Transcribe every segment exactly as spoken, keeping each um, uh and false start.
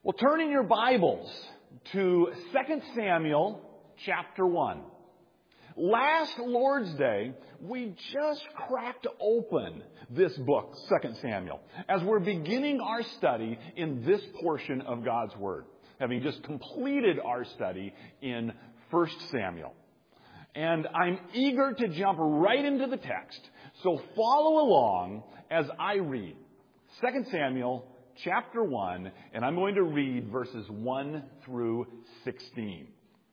Well, turn in your Bibles to Second Samuel chapter one. Last Lord's Day, we just cracked open this book, Second Samuel, as we're beginning our study in this portion of God's Word, having just completed our study in First Samuel. And I'm eager to jump right into the text, so follow along as I read Second Samuel chapter one, and I'm going to read verses one through sixteen.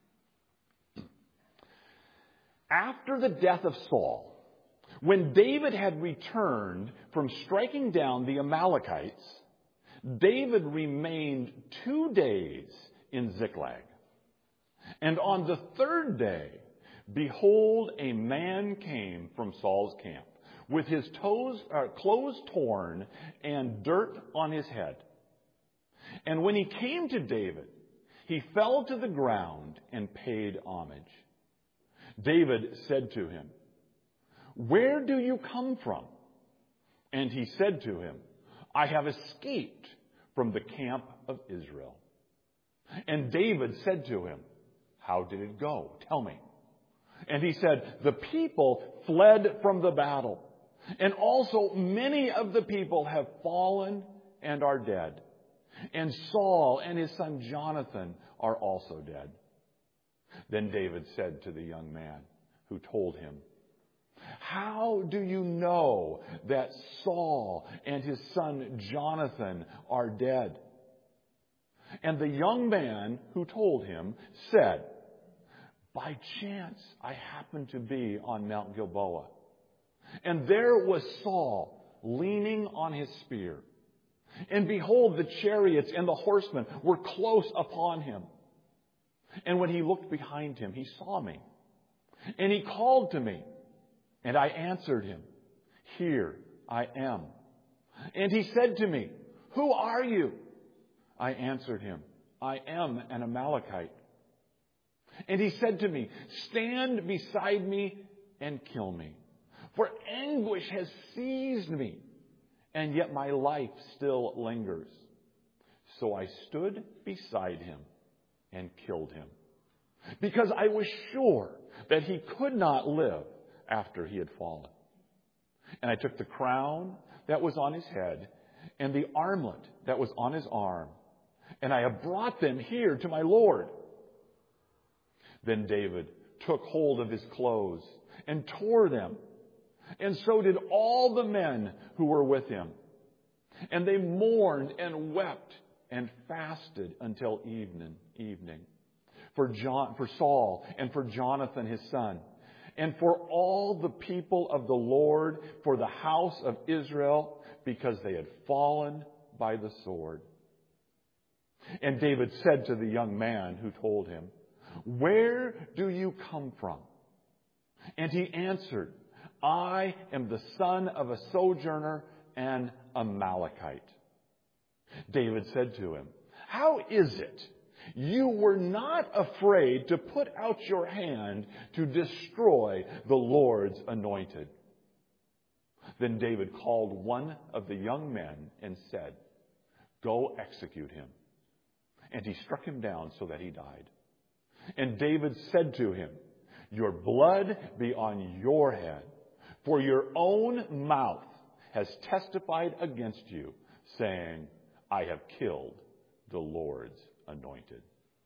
After the death of Saul, when David had returned from striking down the Amalekites, David remained two days in Ziklag. And on the third day, behold, a man came from Saul's camp, with his toes, uh, clothes torn and dirt on his head. And when he came to David, he fell to the ground and paid homage. David said to him, "Where do you come from?" And he said to him, "I have escaped from the camp of Israel." And David said to him, "How did it go? Tell me." And he said, "The people fled from the battle, and also many of the people have fallen and are dead. And Saul and his son Jonathan are also dead." Then David said to the young man who told him, "How do you know that Saul and his son Jonathan are dead?" And the young man who told him said, "By chance I happened to be on Mount Gilboa, and there was Saul leaning on his spear. And behold, the chariots and the horsemen were close upon him. And when he looked behind him, he saw me. And he called to me, and I answered him, 'Here I am.' And he said to me, 'Who are you?' I answered him, 'I am an Amalekite.' And he said to me, 'Stand beside me and kill me. For anguish has seized me, and yet my life still lingers.' So I stood beside him and killed him, because I was sure that he could not live after he had fallen. And I took the crown that was on his head and the armlet that was on his arm, and I have brought them here to my Lord." Then David took hold of his clothes and tore them, and so did all the men who were with him. And they mourned and wept and fasted until evening, evening for John, for Saul and for Jonathan his son, and for all the people of the Lord, for the house of Israel, because they had fallen by the sword. And David said to the young man who told him, "Where do you come from?" And he answered, "I am the son of a sojourner, an Amalekite." David said to him, "How is it you were not afraid to put out your hand to destroy the Lord's anointed?" Then David called one of the young men and said, "Go execute him." And he struck him down so that he died. And David said to him, "Your blood be on your head, for your own mouth has testified against you, saying, 'I have killed the Lord's anointed.'"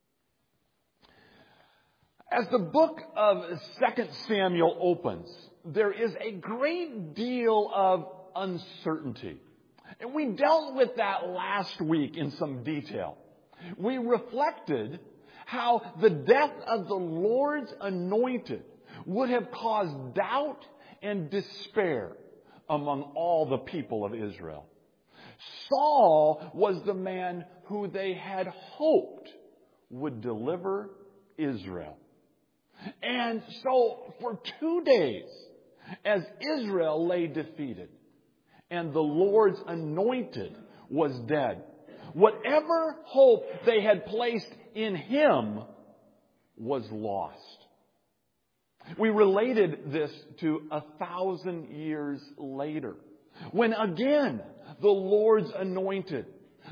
As the book of Second Samuel opens, there is a great deal of uncertainty. And we dealt with that last week in some detail. We reflected how the death of the Lord's anointed would have caused doubt and despair among all the people of Israel. Saul was the man who they had hoped would deliver Israel. And so for two days, as Israel lay defeated and the Lord's anointed was dead, whatever hope they had placed in him was lost. We related this to a thousand years later, when again the Lord's anointed,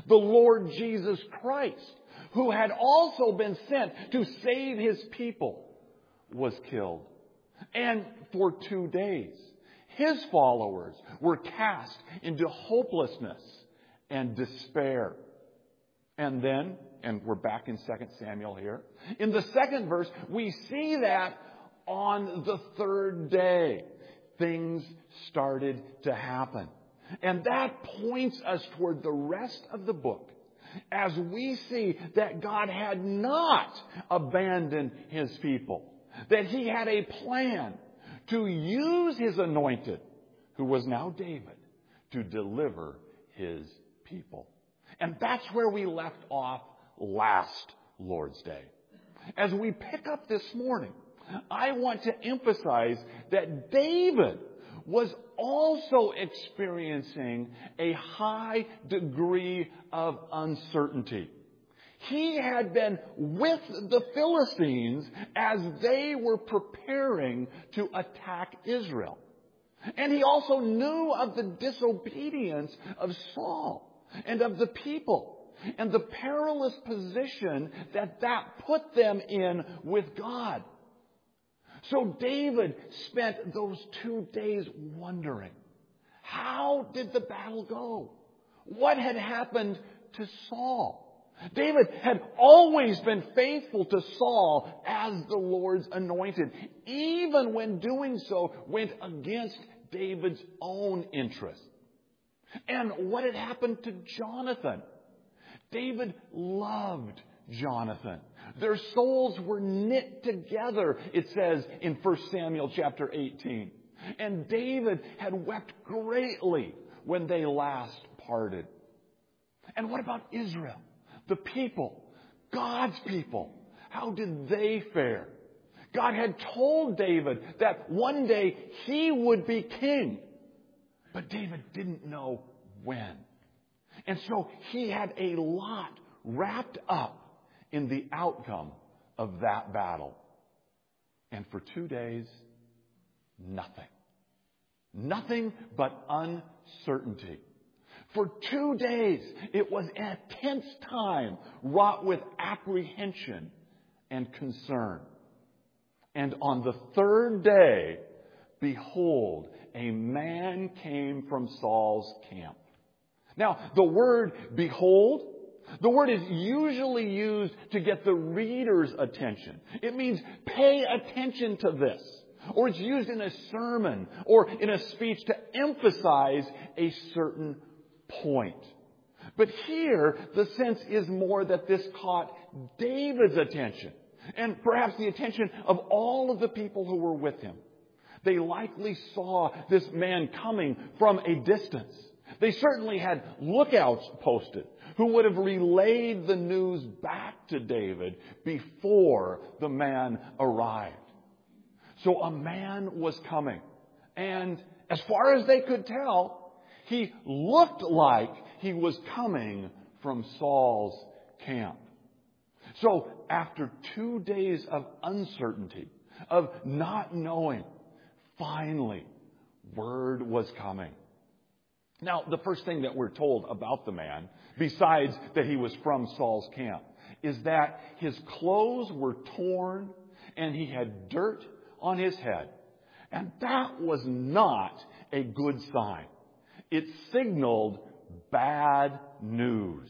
The Lord Jesus Christ, who had also been sent to save His people, was killed. And for two days, His followers were cast into hopelessness and despair. And then, and we're back in Second Samuel here, in the second verse, we see that on the third day, things started to happen. And that points us toward the rest of the book as we see that God had not abandoned His people, that He had a plan to use His anointed, who was now David, to deliver His people. And that's where we left off last Lord's Day. As we pick up this morning, I want to emphasize that David was also experiencing a high degree of uncertainty. He had been with the Philistines as they were preparing to attack Israel. And he also knew of the disobedience of Saul and of the people and the perilous position that that put them in with God. So David spent those two days wondering, how did the battle go? What had happened to Saul? David had always been faithful to Saul as the Lord's anointed, even when doing so went against David's own interests. And what had happened to Jonathan? David loved Jonathan. Their souls were knit together, it says in First Samuel chapter eighteen. And David had wept greatly when they last parted. And what about Israel? The people, God's people. How did they fare? God had told David that one day he would be king. But David didn't know when. And so he had a lot wrapped up in the outcome of that battle. And for two days, nothing. Nothing but uncertainty. For two days, it was a tense time wrought with apprehension and concern. And on the third day, behold, a man came from Saul's camp. Now, the word behold, the word is usually used to get the reader's attention. It means pay attention to this. Or it's used in a sermon or in a speech to emphasize a certain point. But here, the sense is more that this caught David's attention, and perhaps the attention of all of the people who were with him. They likely saw this man coming from a distance. They certainly had lookouts posted who would have relayed the news back to David before the man arrived. So a man was coming, and as far as they could tell, he looked like he was coming from Saul's camp. So after two days of uncertainty, of not knowing, finally, word was coming. Now, the first thing that we're told about the man, besides that he was from Saul's camp, is that his clothes were torn and he had dirt on his head. And that was not a good sign. It signaled bad news.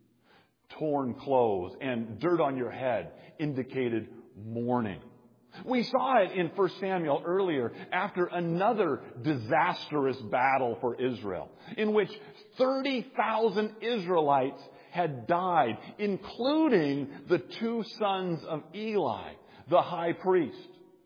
Torn clothes and dirt on your head indicated mourning. We saw it in First Samuel earlier after another disastrous battle for Israel, in which thirty thousand Israelites had died, including the two sons of Eli, the high priest.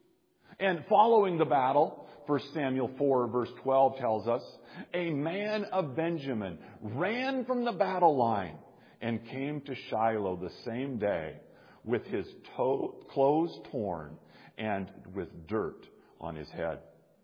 And following the battle, First Samuel four verse twelve tells us, a man of Benjamin ran from the battle line and came to Shiloh the same day with his to- clothes torn and with dirt on his head.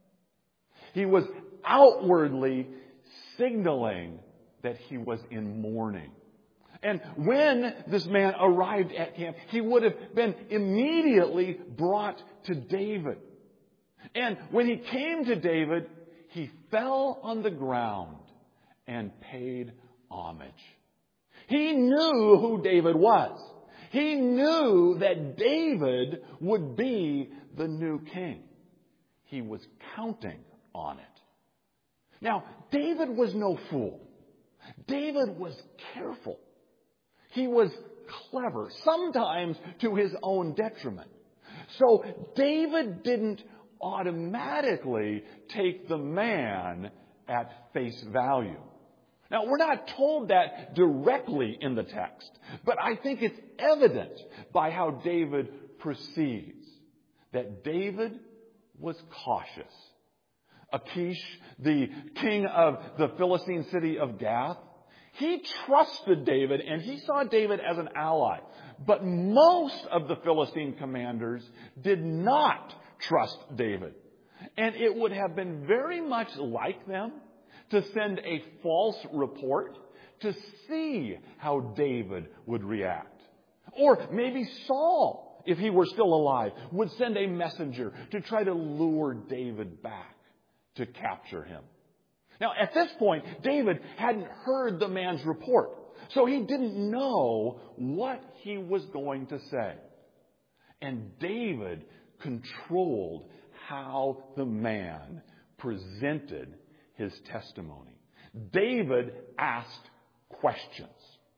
He was outwardly signaling that he was in mourning. And when this man arrived at camp, he would have been immediately brought to David. And when he came to David, he fell on the ground and paid homage. He knew who David was. He knew that David would be the new king. He was counting on it. Now, David was no fool. David was careful. He was clever, sometimes to his own detriment. So David didn't automatically take the man at face value. Now, we're not told that directly in the text, but I think it's evident by how David proceeds that David was cautious. Achish, the king of the Philistine city of Gath, he trusted David and he saw David as an ally. But most of the Philistine commanders did not trust David. And it would have been very much like them to send a false report to see how David would react. Or maybe Saul, if he were still alive, would send a messenger to try to lure David back to capture him. Now, at this point, David hadn't heard the man's report, so he didn't know what he was going to say. And David controlled how the man presented his testimony. David asked questions.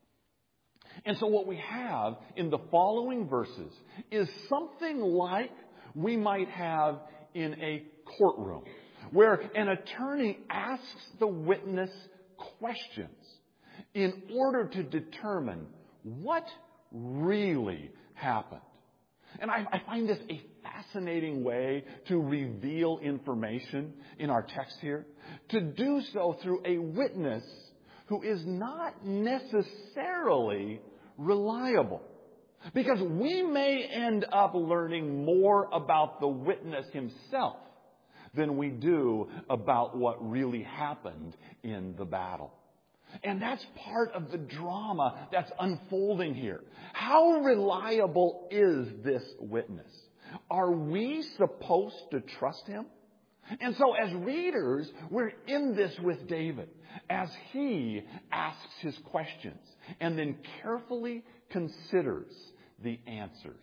And so what we have in the following verses is something like we might have in a courtroom, where an attorney asks the witness questions in order to determine what really happened. And I, I find this a fascinating way to reveal information in our text here, to do so through a witness who is not necessarily reliable. Because we may end up learning more about the witness himself than we do about what really happened in the battle. And that's part of the drama that's unfolding here. How reliable is this witness? Are we supposed to trust him? And so as readers, we're in this with David as he asks his questions and then carefully considers the answers.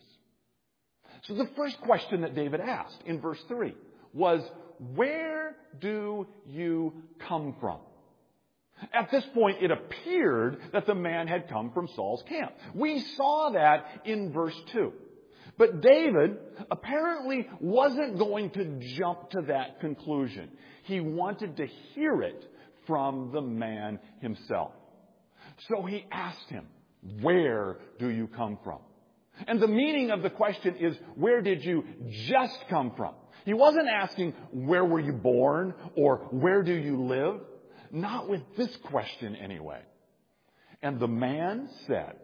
So the first question that David asked in verse three was, "Where do you come from?" At this point, it appeared that the man had come from Saul's camp. We saw that in verse two. But David apparently wasn't going to jump to that conclusion. He wanted to hear it from the man himself. So he asked him, "Where do you come from?" And the meaning of the question is, where did you just come from? He wasn't asking, where were you born or where do you live? Not with this question anyway. And the man said,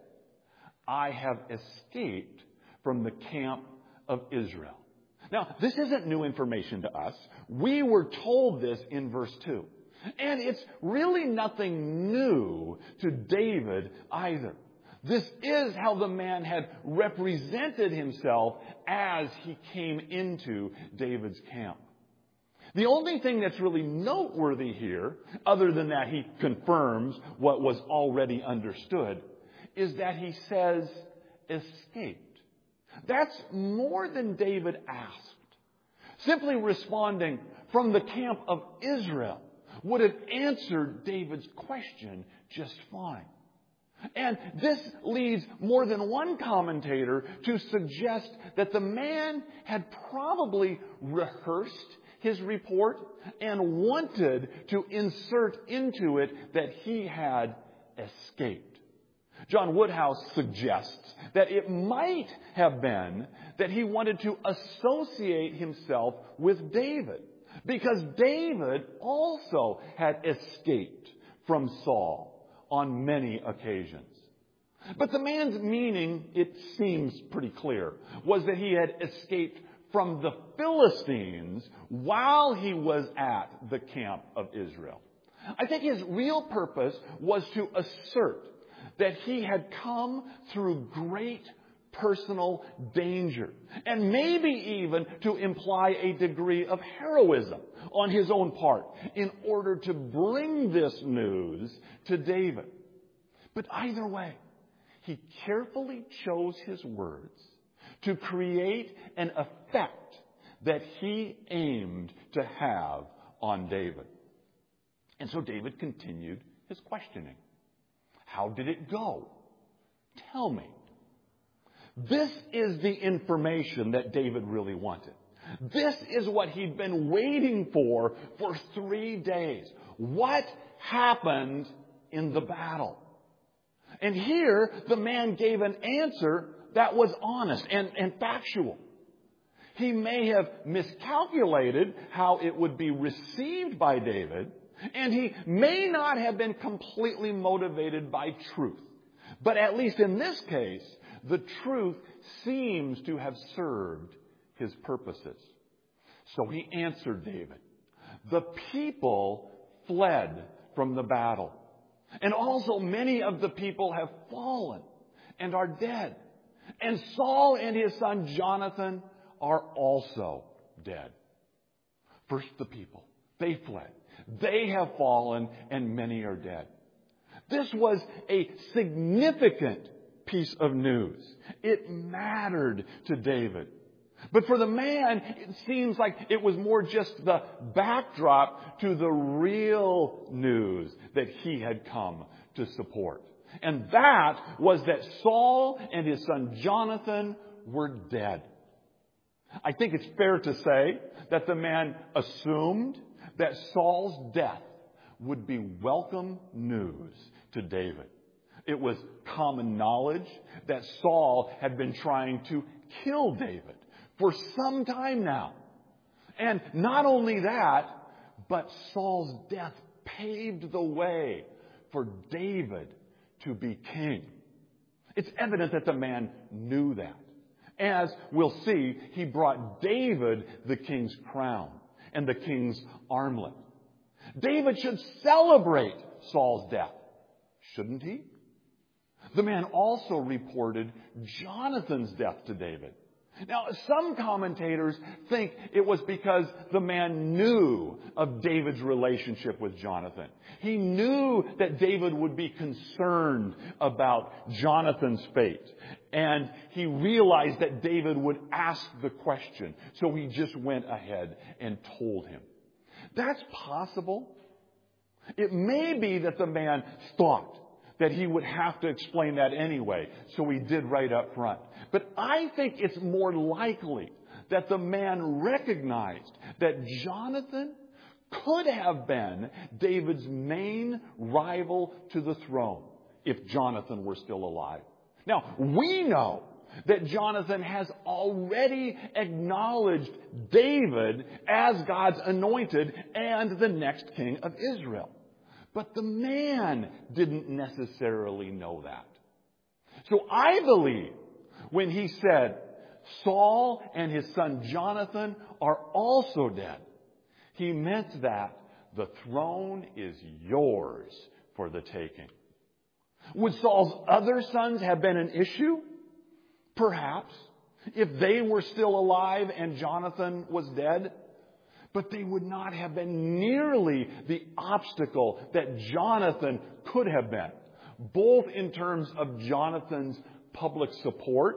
"I have escaped from the camp of Israel." Now, this isn't new information to us. We were told this in verse two. And it's really nothing new to David either. This is how the man had represented himself as he came into David's camp. The only thing that's really noteworthy here, other than that he confirms what was already understood, is that he says, "escaped." That's more than David asked. Simply responding from the camp of Israel would have answered David's question just fine. And this leads more than one commentator to suggest that the man had probably rehearsed his report and wanted to insert into it that he had escaped. John Woodhouse suggests that it might have been that he wanted to associate himself with David, because David also had escaped from Saul on many occasions. But the man's meaning, it seems pretty clear, was that he had escaped from the Philistines while he was at the camp of Israel. I think his real purpose was to assert that he had come through great personal danger, and maybe even to imply a degree of heroism on his own part in order to bring this news to David. But either way, he carefully chose his words to create an effect that he aimed to have on David. And so David continued his questioning. How did it go? Tell me. This is the information that David really wanted. This is what he'd been waiting for for three days. What happened in the battle? And here, the man gave an answer that was honest and, and factual. He may have miscalculated how it would be received by David, and he may not have been completely motivated by truth. But at least in this case, the truth seems to have served his purposes. So he answered David. The people fled from the battle. And also many of the people have fallen and are dead. And Saul and his son Jonathan are also dead. First the people. They fled. They have fallen and many are dead. This was a significant piece of news. It mattered to David. But for the man, it seems like it was more just the backdrop to the real news that he had come to support. And that was that Saul and his son Jonathan were dead. I think it's fair to say that the man assumed that Saul's death would be welcome news to David. It was common knowledge that Saul had been trying to kill David for some time now. And not only that, but Saul's death paved the way for David to be king. It's evident that the man knew that. As we'll see, he brought David the king's crown and the king's armlet. David should celebrate Saul's death, shouldn't he? The man also reported Jonathan's death to David. Now, some commentators think it was because the man knew of David's relationship with Jonathan. He knew that David would be concerned about Jonathan's fate. And he realized that David would ask the question. So he just went ahead and told him. That's possible. It may be that the man thought that he would have to explain that anyway, so he did right up front. But I think it's more likely that the man recognized that Jonathan could have been David's main rival to the throne if Jonathan were still alive. Now, we know that Jonathan has already acknowledged David as God's anointed and the next king of Israel. But the man didn't necessarily know that. So I believe when he said, Saul and his son Jonathan are also dead, he meant that the throne is yours for the taking. Would Saul's other sons have been an issue? Perhaps, if they were still alive and Jonathan was dead. But they would not have been nearly the obstacle that Jonathan could have been, both in terms of Jonathan's public support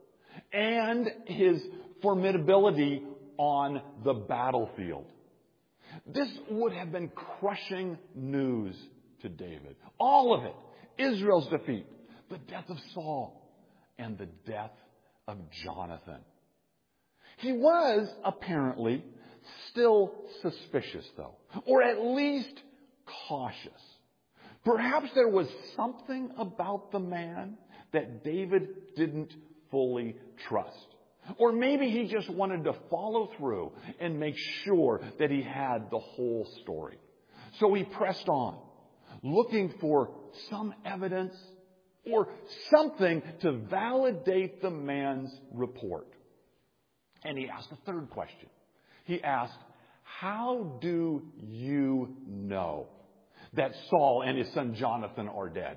and his formidability on the battlefield. This would have been crushing news to David. All of it. Israel's defeat, the death of Saul, and the death of Jonathan. He was apparently still suspicious, though, or at least cautious. Perhaps there was something about the man that David didn't fully trust. Or maybe he just wanted to follow through and make sure that he had the whole story. So he pressed on, looking for some evidence or something to validate the man's report. And he asked a third question. He asked, how do you know that Saul and his son Jonathan are dead?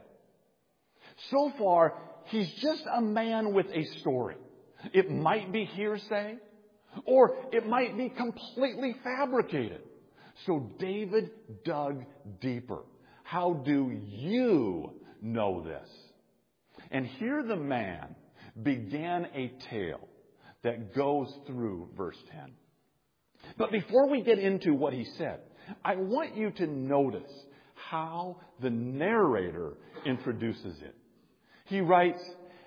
So far, he's just a man with a story. It might be hearsay, or it might be completely fabricated. So David dug deeper. How do you know this. And here the man began a tale that goes through verse ten. But before we get into what he said, I want you to notice how the narrator introduces it. He writes,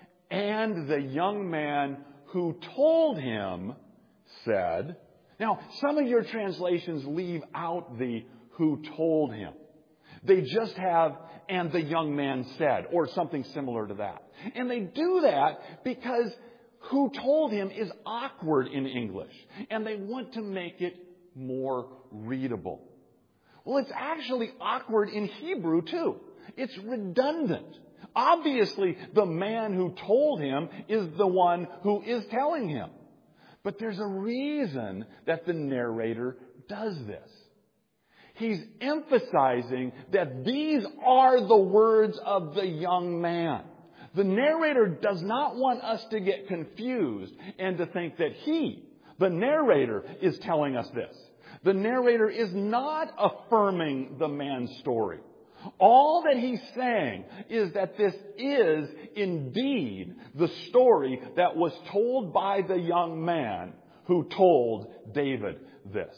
"And the young man who told him said." Now, some of your translations leave out the "who told him." They just have, "and the young man said," or something similar to that. And they do that because "who told him" is awkward in English, and they want to make it more readable. Well, it's actually awkward in Hebrew, too. It's redundant. Obviously, the man who told him is the one who is telling him. But there's a reason that the narrator does this. He's emphasizing that these are the words of the young man. The narrator does not want us to get confused and to think that he, the narrator, is telling us this. The narrator is not affirming the man's story. All that he's saying is that this is indeed the story that was told by the young man who told David this.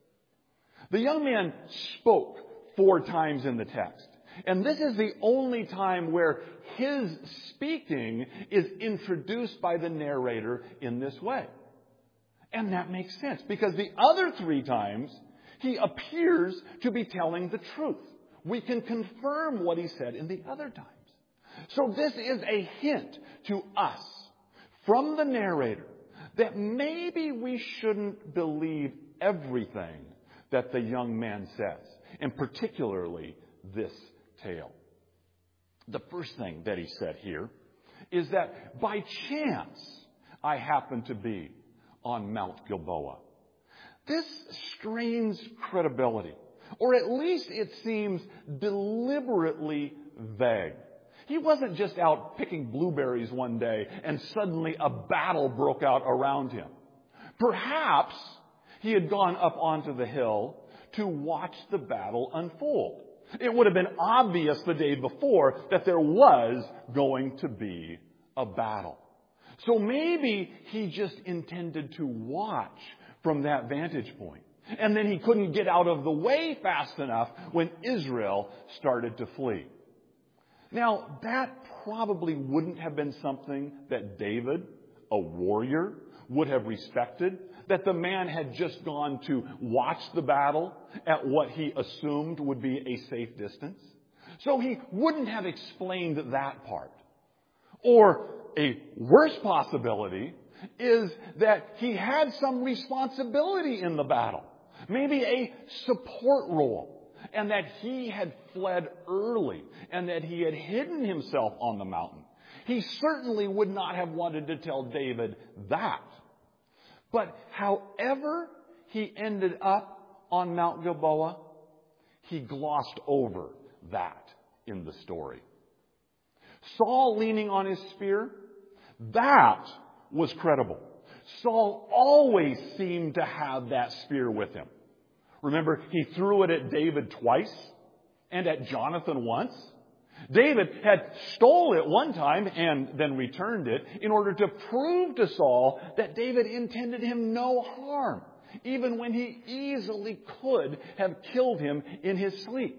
The young man spoke four times in the text. And this is the only time where his speaking is introduced by the narrator in this way. And that makes sense, because the other three times he appears to be telling the truth. We can confirm what he said in the other times. So this is a hint to us from the narrator that maybe we shouldn't believe everything that the young man says, and particularly this tale. The first thing that he said here is that by chance I happened to be on Mount Gilboa. This strains credibility, or at least it seems deliberately vague. He wasn't just out picking blueberries one day and suddenly a battle broke out around him. Perhaps he had gone up onto the hill to watch the battle unfold. It would have been obvious the day before that there was going to be a battle. So maybe he just intended to watch from that vantage point. And then he couldn't get out of the way fast enough when Israel started to flee. Now, that probably wouldn't have been something that David, a warrior, would have respected. That the man had just gone to watch the battle at what he assumed would be a safe distance. So he wouldn't have explained that part. Or a worse possibility is that he had some responsibility in the battle. Maybe a support role. And that he had fled early. And that he had hidden himself on the mountain. He certainly would not have wanted to tell David that. But however he ended up on Mount Gilboa, he glossed over that in the story. Saul leaning on his spear, that was credible. Saul always seemed to have that spear with him. Remember, he threw it at David twice and at Jonathan once. David had stole it one time and then returned it in order to prove to Saul that David intended him no harm, even when he easily could have killed him in his sleep.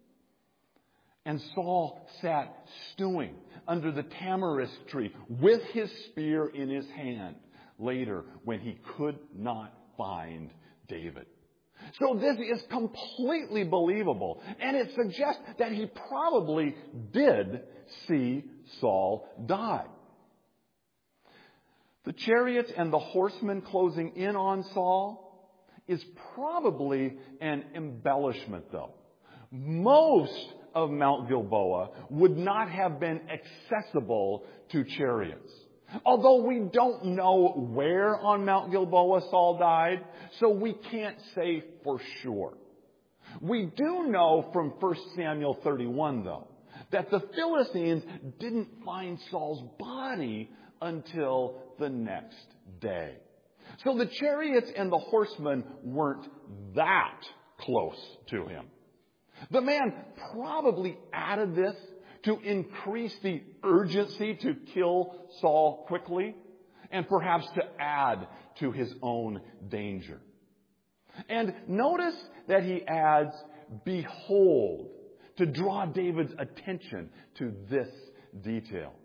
And Saul sat stewing under the tamarisk tree with his spear in his hand later when he could not find David. So this is completely believable, and it suggests that he probably did see Saul die. The chariots and the horsemen closing in on Saul is probably an embellishment, though. Most of Mount Gilboa would not have been accessible to chariots. Although we don't know where on Mount Gilboa Saul died, so we can't say for sure. We do know from First Samuel thirty-one, though, that the Philistines didn't find Saul's body until the next day. So the chariots and the horsemen weren't that close to him. The man probably added this to increase the urgency to kill Saul quickly, and perhaps to add to his own danger. And notice that he adds, behold, to draw David's attention to this detail.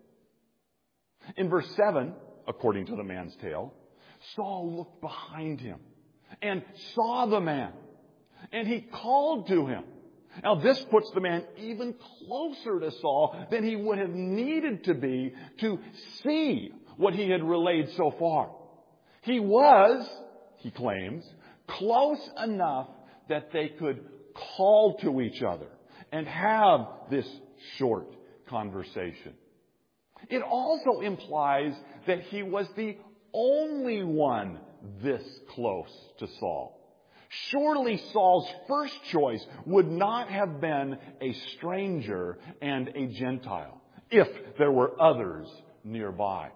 In verse seven, according to the man's tale, Saul looked behind him and saw the man, and he called to him. Now this puts the man even closer to Saul than he would have needed to be to see what he had relayed so far. He was, he claims, close enough that they could call to each other and have this short conversation. It also implies that he was the only one this close to Saul. Surely Saul's first choice would not have been a stranger and a Gentile, if there were others nearby.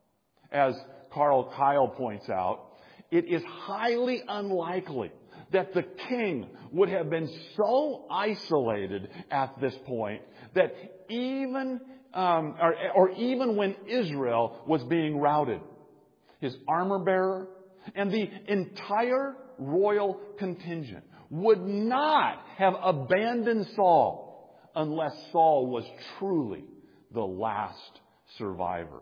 As Carl Kyle points out, it is highly unlikely that the king would have been so isolated at this point that even um, or, or even when Israel was being routed, his armor bearer and the entire royal contingent would not have abandoned Saul unless Saul was truly the last survivor.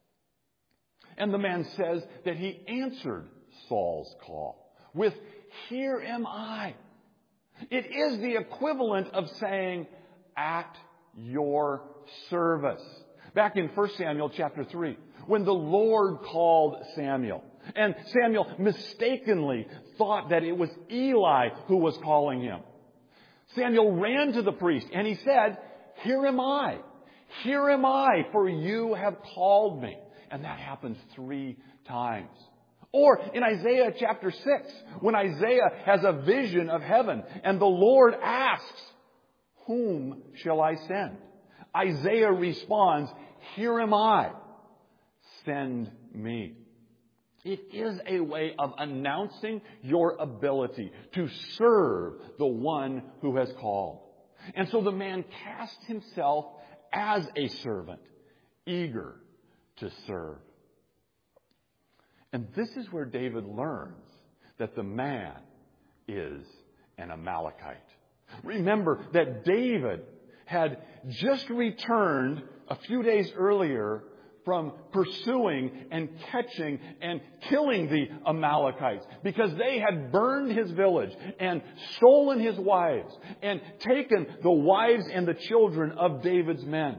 And the man says that he answered Saul's call with, "Here am I." It is the equivalent of saying, "At your service." Back in First Samuel chapter three, when the Lord called Samuel, and Samuel mistakenly thought that it was Eli who was calling him, Samuel ran to the priest and he said, "Here am I. Here am I, for you have called me." And that happened three times. Or in Isaiah chapter six, when Isaiah has a vision of heaven and the Lord asks, "Whom shall I send?" Isaiah responds, "Here am I. Send me." It is a way of announcing your ability to serve the one who has called. And so the man cast himself as a servant, eager to serve. And this is where David learns that the man is an Amalekite. Remember that David had just returned a few days earlier from pursuing and catching and killing the Amalekites because they had burned his village and stolen his wives and taken the wives and the children of David's men.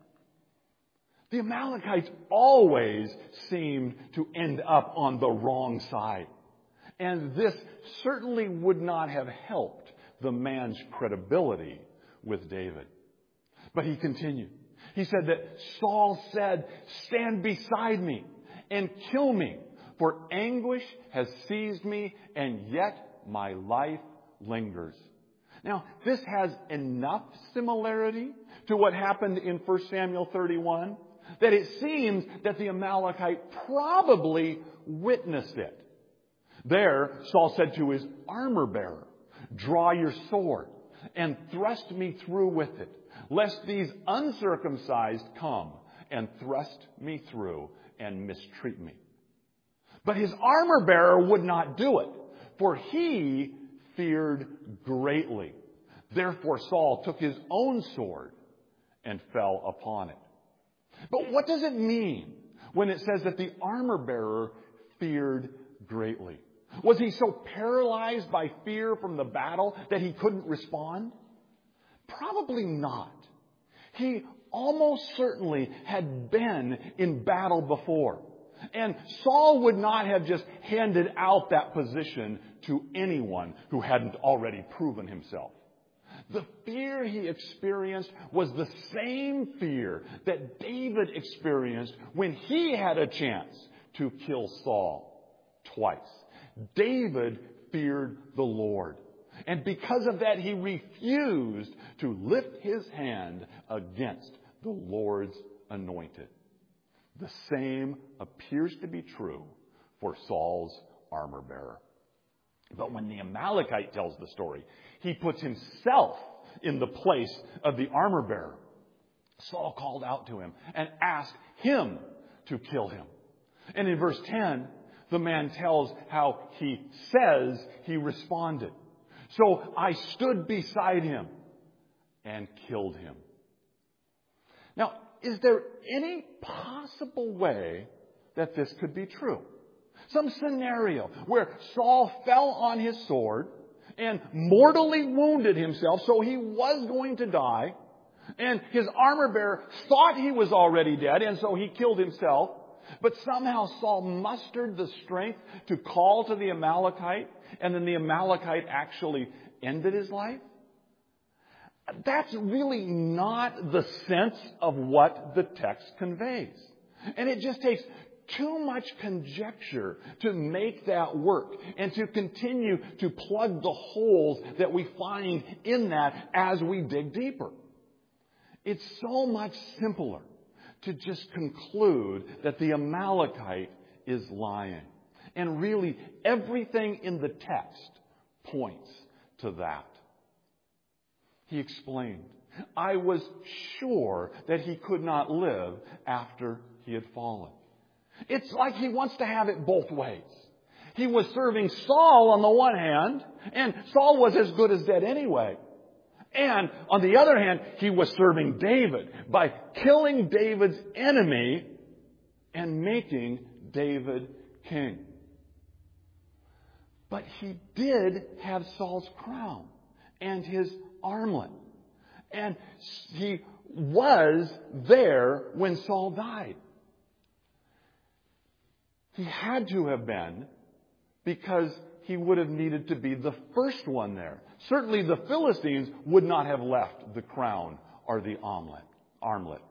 The Amalekites always seemed to end up on the wrong side. And this certainly would not have helped the man's credibility with David. But he continued. He said that Saul said, "Stand beside me and kill me, for anguish has seized me, and yet my life lingers." Now, this has enough similarity to what happened in First Samuel thirty-one that it seems that the Amalekite probably witnessed it. There, Saul said to his armor bearer, "Draw your sword and thrust me through with it, lest these uncircumcised come and thrust me through and mistreat me." But his armor bearer would not do it, for he feared greatly. Therefore Saul took his own sword and fell upon it. But what does it mean when it says that the armor bearer feared greatly? Was he so paralyzed by fear from the battle that he couldn't respond? Probably not. He almost certainly had been in battle before. And Saul would not have just handed out that position to anyone who hadn't already proven himself. The fear he experienced was the same fear that David experienced when he had a chance to kill Saul twice. David feared the Lord. And because of that, he refused to lift his hand against the Lord's anointed. The same appears to be true for Saul's armor bearer. But when the Amalekite tells the story, he puts himself in the place of the armor bearer. Saul called out to him and asked him to kill him. And in verse ten, the man tells how he says he responded. So I stood beside him and killed him. Now, is there any possible way that this could be true? Some scenario where Saul fell on his sword and mortally wounded himself, so he was going to die, and his armor bearer thought he was already dead, and so he killed himself. But somehow Saul mustered the strength to call to the Amalekite, and then the Amalekite actually ended his life? That's really not the sense of what the text conveys. And it just takes too much conjecture to make that work and to continue to plug the holes that we find in that as we dig deeper. It's so much simpler to just conclude that the Amalekite is lying. And really, everything in the text points to that. He explained, I was sure that he could not live after he had fallen. It's like he wants to have it both ways. He was serving Saul on the one hand, and Saul was as good as dead anyway. And on the other hand, he was serving David by killing David's enemy and making David king. But he did have Saul's crown and his armlet. And he was there when Saul died. He had to have been, because he would have needed to be the first one there. Certainly the Philistines would not have left the crown or the armlet. armlet.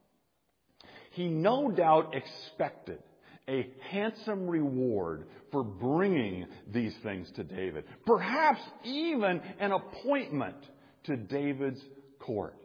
He no doubt expected a handsome reward for bringing these things to David. Perhaps even an appointment to David's court.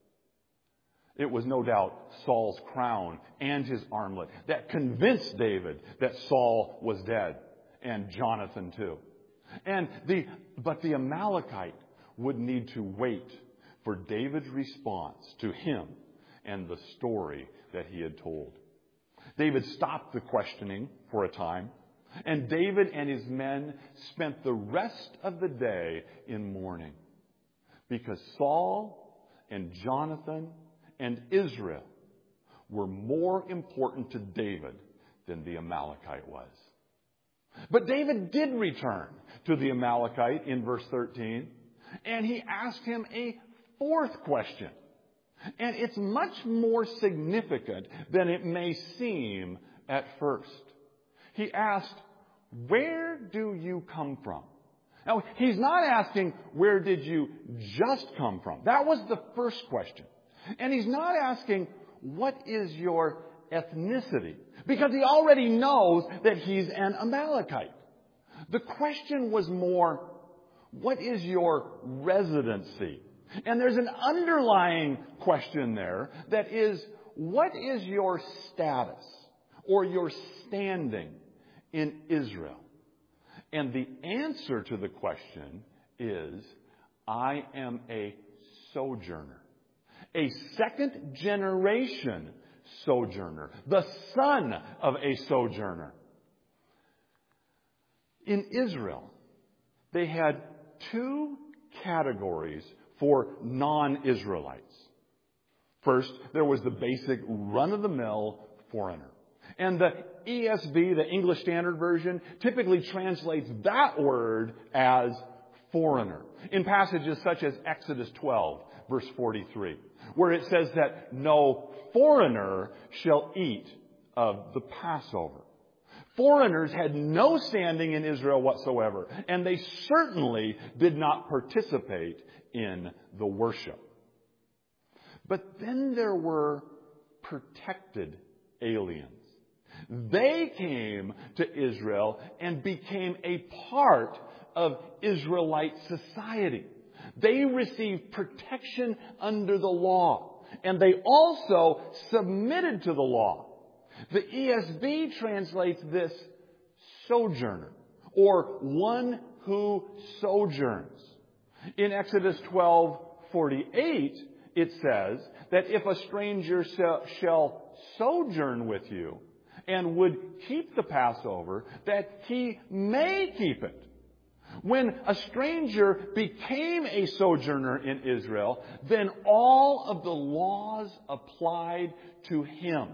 It was no doubt Saul's crown and his armlet that convinced David that Saul was dead, and Jonathan too. And the but the Amalekite would need to wait for David's response to him and the story that he had told. David stopped the questioning for a time, and David and his men spent the rest of the day in mourning, because Saul and Jonathan and Israel were more important to David than the Amalekite was. But David did return to the Amalekite in verse thirteen, and he asked him a fourth question. And it's much more significant than it may seem at first. He asked, "Where do you come from?" Now, he's not asking, "Where did you just come from?" That was the first question. And he's not asking, "What is your ethnicity?" Because he already knows that he's an Amalekite. The question was more, "What is your residency?" And there's an underlying question there that is, "What is your status or your standing in Israel?" And the answer to the question is, "I am a sojourner, a second generation sojourner, the son of a sojourner." In Israel, they had two categories for non-Israelites. First, there was the basic run-of-the-mill foreigner. And the E S V, the English Standard Version, typically translates that word as foreigner in passages such as Exodus twelve, verse forty-three, where it says that no foreigner shall eat of the Passover. Foreigners had no standing in Israel whatsoever, and they certainly did not participate in the worship. But then there were protected aliens. They came to Israel and became a part of Israelite society. They received protection under the law, and they also submitted to the law. The E S V translates this sojourner, or one who sojourns. In Exodus twelve forty-eight, it says that if a stranger shall sojourn with you and would keep the Passover, that he may keep it. When a stranger became a sojourner in Israel, then all of the laws applied to him.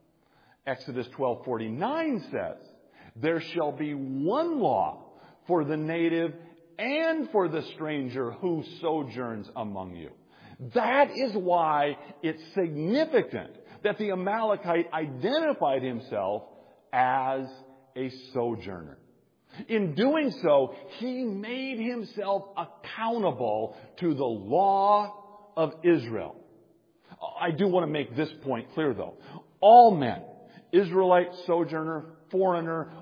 Exodus twelve forty-nine says, there shall be one law for the native and for the stranger who sojourns among you. That is why it's significant that the Amalekite identified himself as a sojourner. In doing so, he made himself accountable to the law of Israel. I do want to make this point clear, though. All men, Israelite, sojourner, foreigner,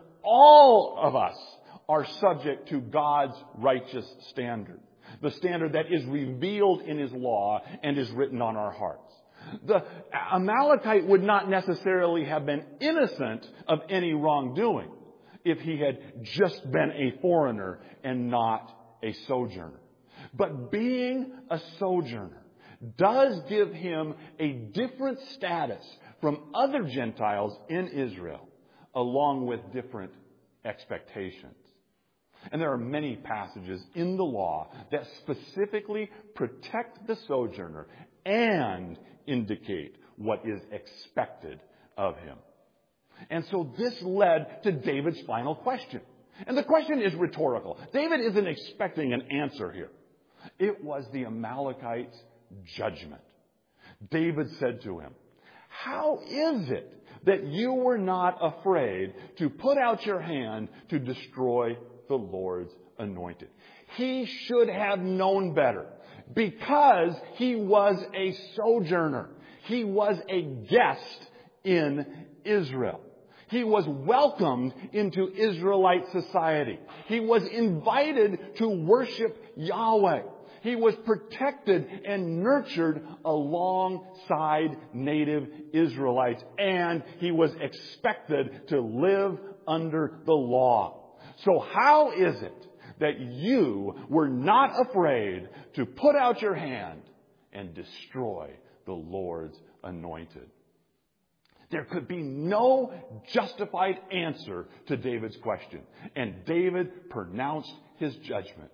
all of us are subject to God's righteous standard. The standard that is revealed in His law and is written on our hearts. The Amalekite would not necessarily have been innocent of any wrongdoing if he had just been a foreigner and not a sojourner. But being a sojourner does give him a different status from other Gentiles in Israel, along with different expectations. And there are many passages in the law that specifically protect the sojourner and indicate what is expected of him. And so this led to David's final question. And the question is rhetorical. David isn't expecting an answer here. It was the Amalekite's judgment. David said to him, how is it that you were not afraid to put out your hand to destroy the Lord's anointed? He should have known better because he was a sojourner. He was a guest in Israel. He was welcomed into Israelite society. He was invited to worship Yahweh. He was protected and nurtured alongside native Israelites. And he was expected to live under the law. So how is it that you were not afraid to put out your hand and destroy the Lord's anointed? There could be no justified answer to David's question. And David pronounced his judgment.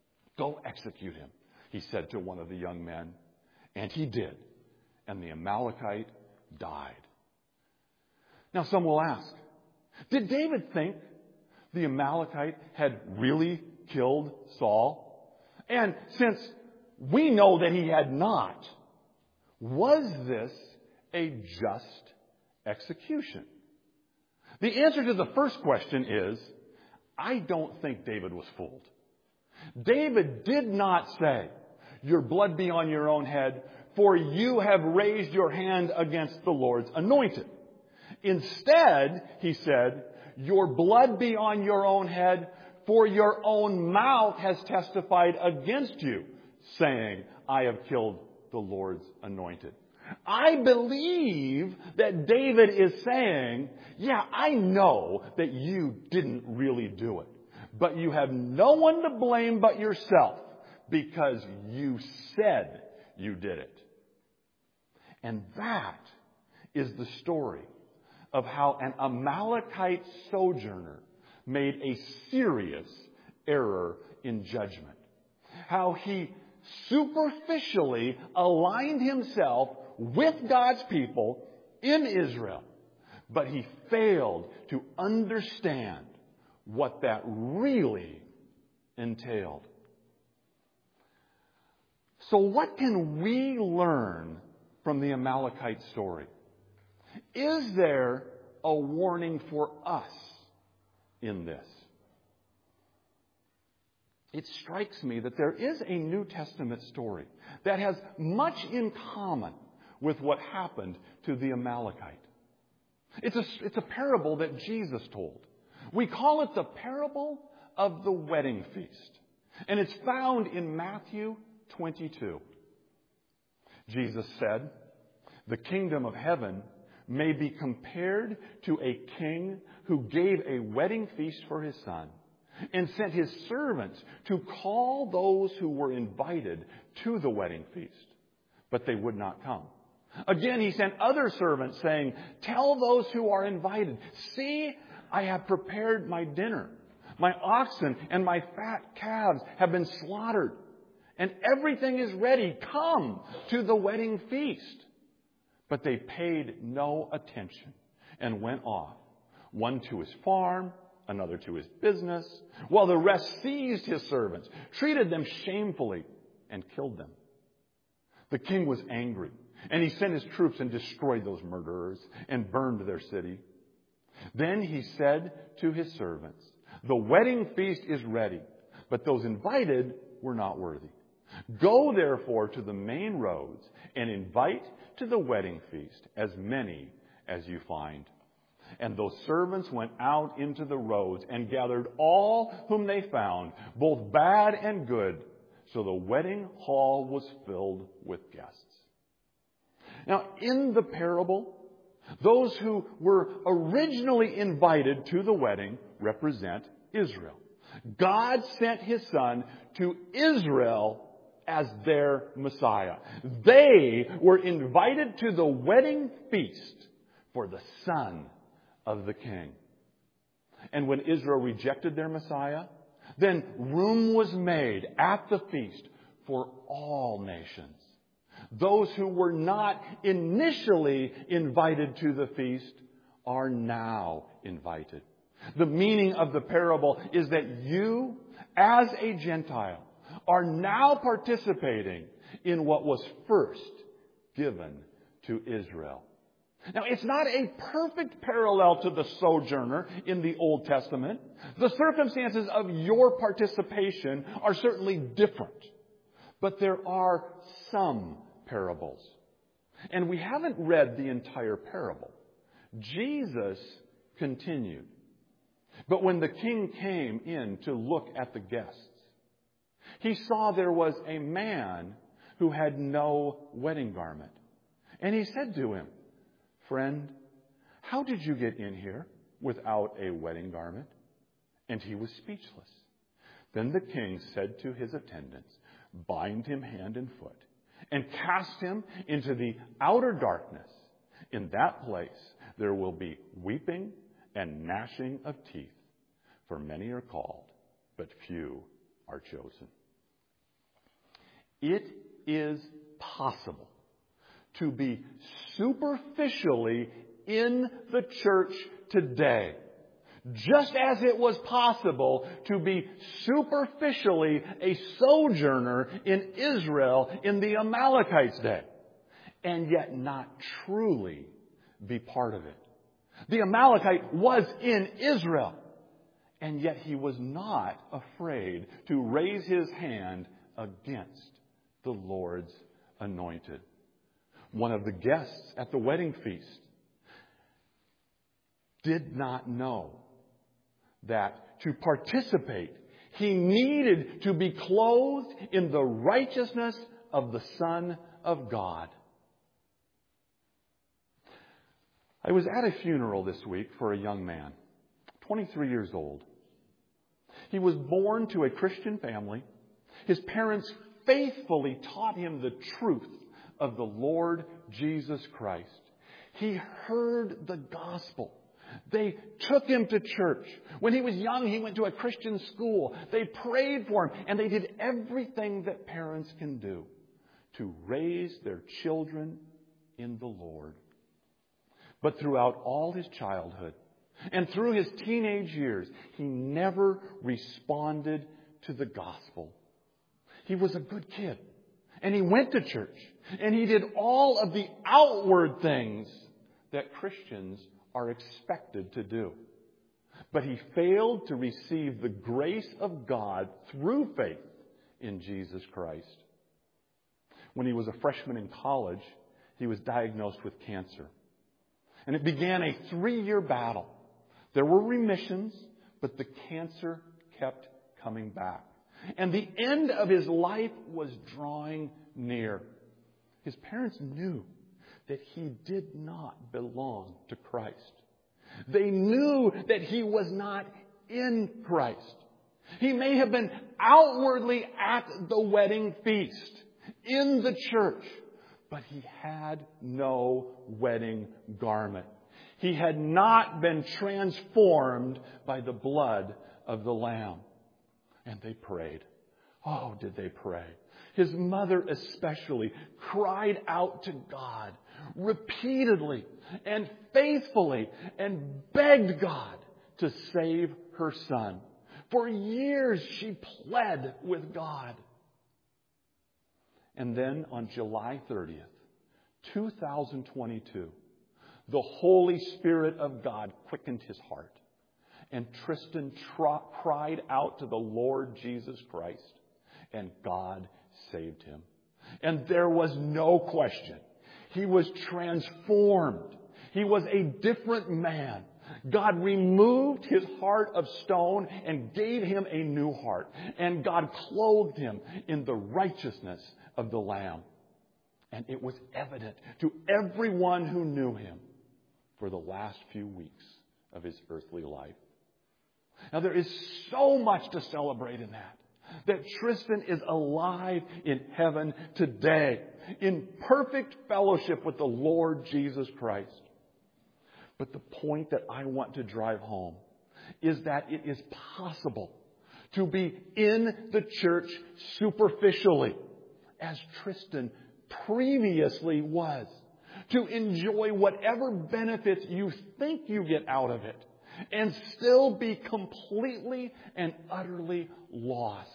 Go execute him, he said to one of the young men. And he did. And the Amalekite died. Now some will ask, did David think the Amalekite had really killed Saul? And since we know that he had not, was this a just execution? The answer to the first question is, I don't think David was fooled. David did not say, your blood be on your own head, for you have raised your hand against the Lord's anointed. Instead, he said, your blood be on your own head, for your own mouth has testified against you, saying, I have killed the Lord's anointed. I believe that David is saying, yeah, I know that you didn't really do it, but you have no one to blame but yourself because you said you did it. And that is the story of how an Amalekite sojourner made a serious error in judgment. How he superficially aligned himself with God's people in Israel, but he failed to understand what that really entailed. So what can we learn from the Amalekite story? Is there a warning for us in this? It strikes me that there is a New Testament story that has much in common with what happened to the Amalekite. It's a, it's a parable that Jesus told. We call it the parable of the wedding feast. And it's found in Matthew twenty-two. Jesus said, the kingdom of heaven may be compared to a king who gave a wedding feast for his son and sent his servants to call those who were invited to the wedding feast. but they would not come. Again, he sent other servants saying, tell those who are invited, see, I have prepared my dinner. My oxen and my fat calves have been slaughtered, and everything is ready. Come to the wedding feast. But they paid no attention and went off, one to his farm, another to his business, while the rest seized his servants, treated them shamefully, and killed them. The king was angry, and he sent his troops and destroyed those murderers and burned their city. Then he said to his servants, the wedding feast is ready, but those invited were not worthy. Go therefore to the main roads and invite to the wedding feast as many as you find. And those servants went out into the roads and gathered all whom they found, both bad and good. So the wedding hall was filled with guests. Now, in the parable, those who were originally invited to the wedding represent Israel. God sent his Son to Israel as their Messiah. They were invited to the wedding feast for the Son of the King. And when Israel rejected their Messiah, then room was made at the feast for all nations. Those who were not initially invited to the feast are now invited. The meaning of the parable is that you, as a Gentile, are now participating in what was first given to Israel. Now, it's not a perfect parallel to the sojourner in the Old Testament. The circumstances of your participation are certainly different. But there are some parables. And we haven't read the entire parable. Jesus continued. But when the king came in to look at the guests, he saw there was a man who had no wedding garment. And he said to him, friend, how did you get in here without a wedding garment? And he was speechless. Then the king said to his attendants, bind him hand and foot, and cast him into the outer darkness. In that place there will be weeping and gnashing of teeth, for many are called, but few are chosen. It is possible to be superficially in the church today, just as it was possible to be superficially a sojourner in Israel in the Amalekites' day, and yet not truly be part of it. The Amalekite was in Israel, and yet he was not afraid to raise his hand against the Lord's anointed. One of the guests at the wedding feast did not know that to participate, he needed to be clothed in the righteousness of the Son of God. I was at a funeral this week for a young man, twenty-three years old. He was born to a Christian family. His parents faithfully taught him the truth of the Lord Jesus Christ. He heard the gospel. They took him to church. When he was young, he went to a Christian school. They prayed for him, and they did everything that parents can do to raise their children in the Lord. But throughout all his childhood and through his teenage years, he never responded to the gospel. He was a good kid, and he went to church, and he did all of the outward things that Christians are expected to do. But he failed to receive the grace of God through faith in Jesus Christ. When he was a freshman in college, he was diagnosed with cancer. And it began a three-year battle. There were remissions, but the cancer kept coming back. And the end of his life was drawing near. His parents knew that he did not belong to Christ. They knew that he was not in Christ. He may have been outwardly at the wedding feast, in the church, but he had no wedding garment. He had not been transformed by the blood of the Lamb. And they prayed. Oh, did they pray? His mother especially cried out to God repeatedly and faithfully and begged God to save her son. For years she pled with God. And then on July thirtieth, two thousand twenty-two, the Holy Spirit of God quickened his heart. And Tristan tra- cried out to the Lord Jesus Christ. And God saved him. And there was no question. He was transformed. He was a different man. God removed his heart of stone and gave him a new heart. And God clothed him in the righteousness of the Lamb. And it was evident to everyone who knew him for the last few weeks of his earthly life. Now, there is so much to celebrate in that. That Tristan is alive in heaven today, in perfect fellowship with the Lord Jesus Christ. But the point that I want to drive home is that it is possible to be in the church superficially, as Tristan previously was, to enjoy whatever benefits you think you get out of it, and still be completely and utterly lost.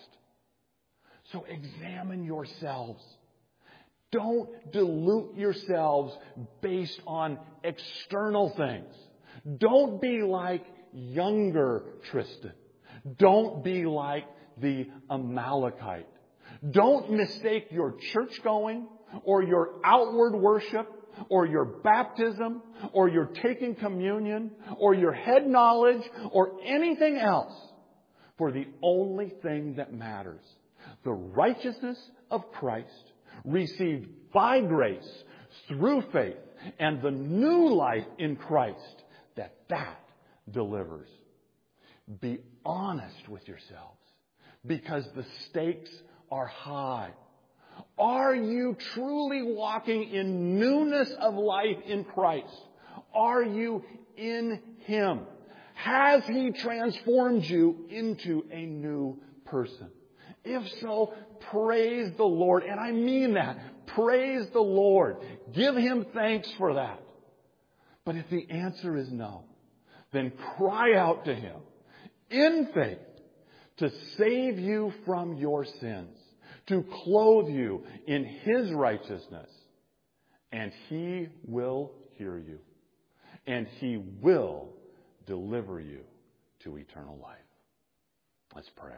So examine yourselves. Don't dilute yourselves based on external things. Don't be like younger Tristan. Don't be like the Amalekite. Don't mistake your church going or your outward worship or your baptism or your taking communion or your head knowledge or anything else for the only thing that matters. The righteousness of Christ received by grace through faith and the new life in Christ that that delivers. Be honest with yourselves because the stakes are high. Are you truly walking in newness of life in Christ? Are you in Him? Has He transformed you into a new person? If so, praise the Lord. And I mean that. Praise the Lord. Give Him thanks for that. But if the answer is no, then cry out to Him in faith to save you from your sins, to clothe you in His righteousness. And He will hear you. And He will deliver you to eternal life. Let's pray.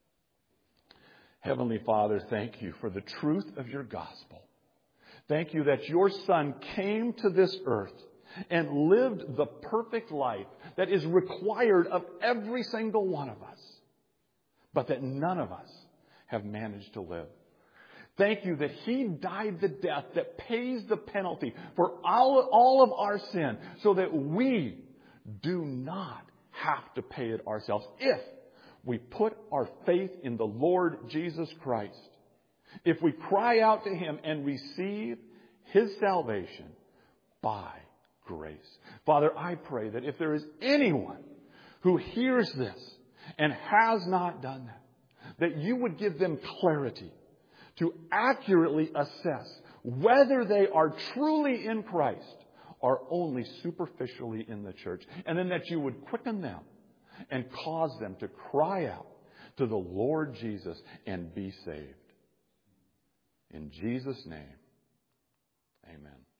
Heavenly Father, thank you for the truth of your gospel. Thank you that your Son came to this earth and lived the perfect life that is required of every single one of us, but that none of us have managed to live. Thank you that He died the death that pays the penalty for all, all of our sin so that we do not have to pay it ourselves if we put our faith in the Lord Jesus Christ. If we cry out to Him and receive His salvation by grace. Father, I pray that if there is anyone who hears this and has not done that, that you would give them clarity to accurately assess whether they are truly in Christ or only superficially in the church. And then that you would quicken them and cause them to cry out to the Lord Jesus and be saved. In Jesus' name, amen.